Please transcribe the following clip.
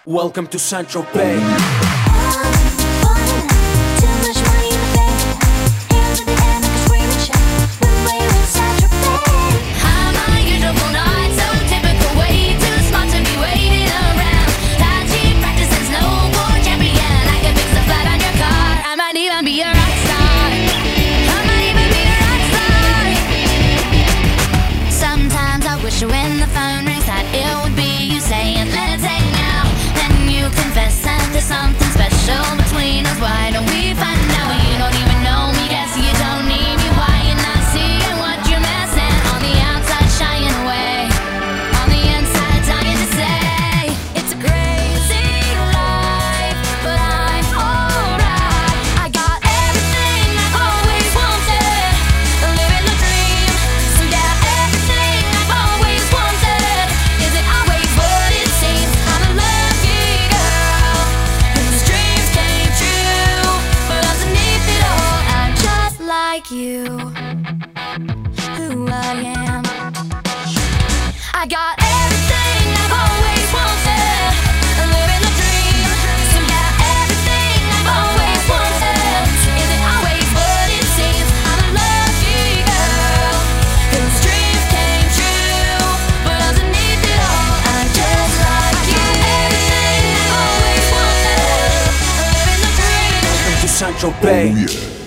Welcome to Saint-Tropez. When the phone rings that it would be you saying let's hang out. Then you confess that there's something special between us. Why don't we find out? Well, you don't even know me, guess you don't need me. Why you not seeing what you're missing? On the outside shying away, on the inside dying to say it's a crazy life, but I'm alright. I got everything I've always wanted, living the dream. So yeah, everything I've always wanted. Is it always what it seems? I'm a lucky girl whose dreams came true. But underneath it all, I'm just like you, who I am. I got everything I've always wanted, living the dream. So yeah, everything I've always wanted. Is it always what it seems? I'm a lucky girl whose dreams came true. But underneath it all, I'm just like you. Everything I've always wanted, living the dream. Welcome to Saint-Tropez. Oh yeah.